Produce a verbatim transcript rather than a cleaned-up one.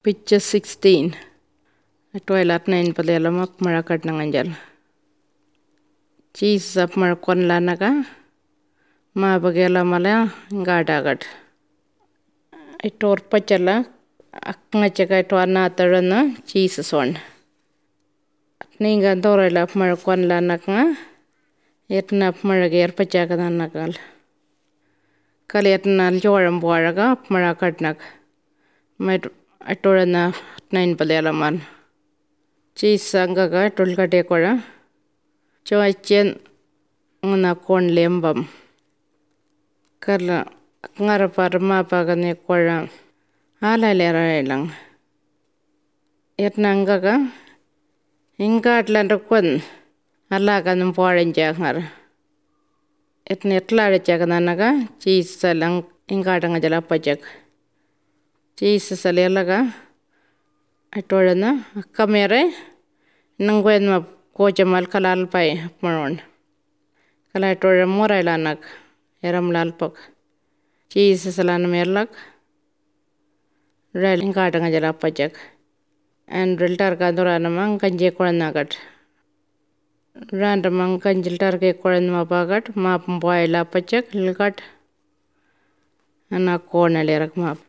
Picture sixteen. Toilet nine padela map marakat nanganjal. Cheese up marakon lanaka. Ma bagela mala gadagat. Itor pachala. Akna chaka tuana tarana cheese son. Ninga dorela marakon lanaka. Yetna maragir pachakadanakal. Kaliatna joram boaraga marakatnak. My atorana nine padelaman. Cheese sangaga tulka decora. Choichen una corn lembam. Kala ngarapar mapagane quara. Ala lera lang. Yetnangaga. Ingat landakun. Alagan foreign jangar. Etnetla chagananaga. Cheese salang ingatanga jalapajak. Cheese salelaga. Atorana kamere nangwen ma kojamal kalal pai maron. Kala atora morailanak eram lalpak. Cheese salan merlak. Rail ingatanga jalapajak. And riltar kadorana mang kanje koranagat. Randamang kanjiltar ke koran mapagat map boy lapajak lilgat. Anak corner lerak map.